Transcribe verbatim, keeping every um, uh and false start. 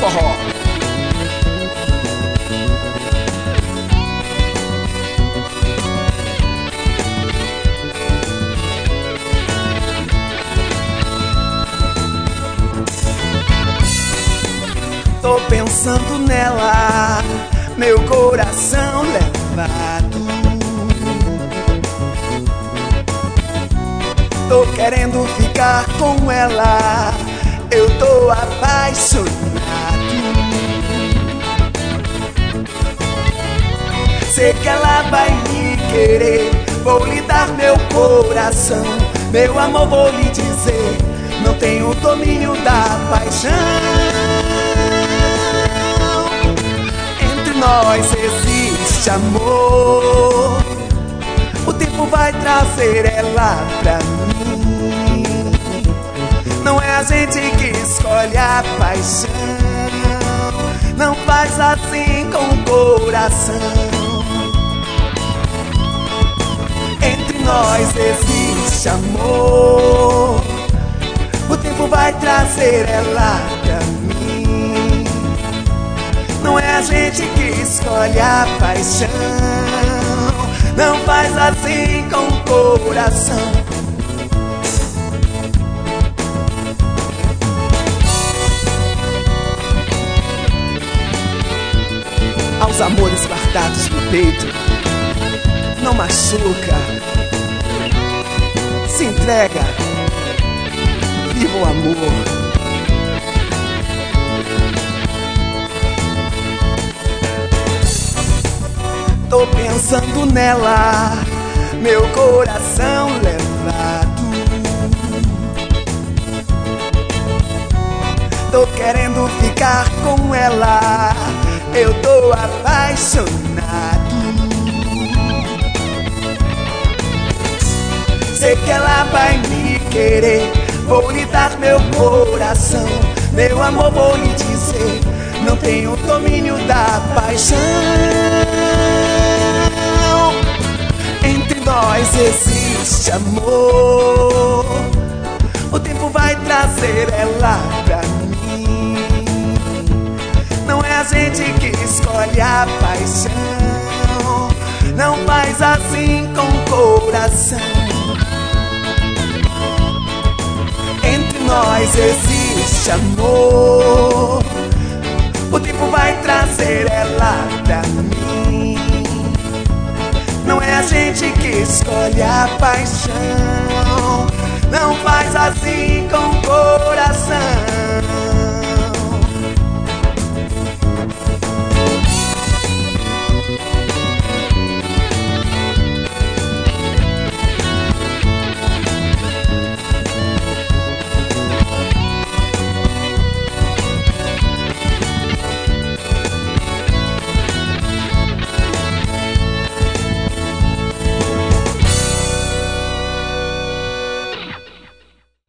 forró. Tô pensando nela, meu coração levado. Tô querendo ficar com ela, eu tô apaixonado. Sei que ela vai me querer, vou lhe dar meu coração. Meu amor, vou lhe dizer, não tenho domínio da paixão. Entre nós existe amor, o tempo vai trazer ela pra mim. Não é a gente que escolhe a paixão, não faz assim com o coração. Entre nós existe amor, o tempo vai trazer ela pra mim. Não é a gente que escolhe a paixão, não faz assim com o coração. Aos amores guardados no peito, não machuca, se entrega, viva o amor. Tô pensando nela, meu coração levado. Tô querendo ficar com ela, eu tô apaixonado. Sei que ela vai me querer, vou lhe dar meu coração. Meu amor, vou lhe dizer, não tenho domínio da paixão. Entre nós existe amor, o tempo vai trazer ela pra mim. Não é a gente que escolhe a paixão, não faz assim com o coração. Entre nós existe amor, o tempo vai trazer ela pra mim. Não é a gente que escolhe a paixão, não faz assim com o coração.